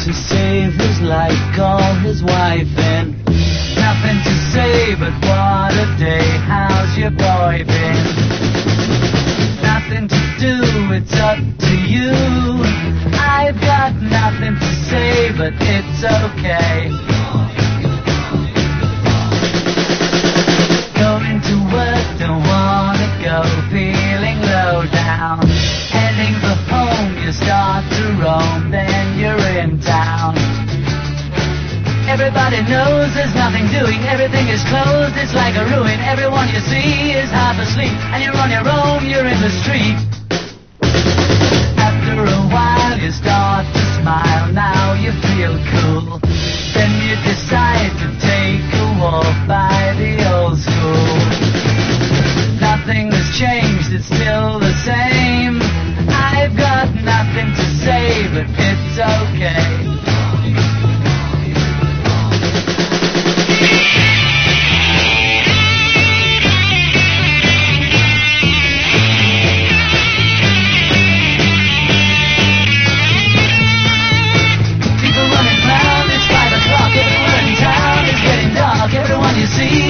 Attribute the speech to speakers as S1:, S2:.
S1: to save his life, call his wife in. Nothing to say, but what a day, how's your boy been? Nothing to do, it's up to you. I've got nothing to say, but it's okay. Going to work, don't wanna go, feeling low down. Heading for home, you start to roam, then you're in town. Everybody knows there's nothing doing, everything is closed, it's like a ruin. Everyone you see is half asleep, and you're on your own, you're in the street. After a while you start to smile, now you feel cool. Then you decide to take a walk by the old school. Nothing has changed, it's still the same. I've got nothing to say, but it's okay.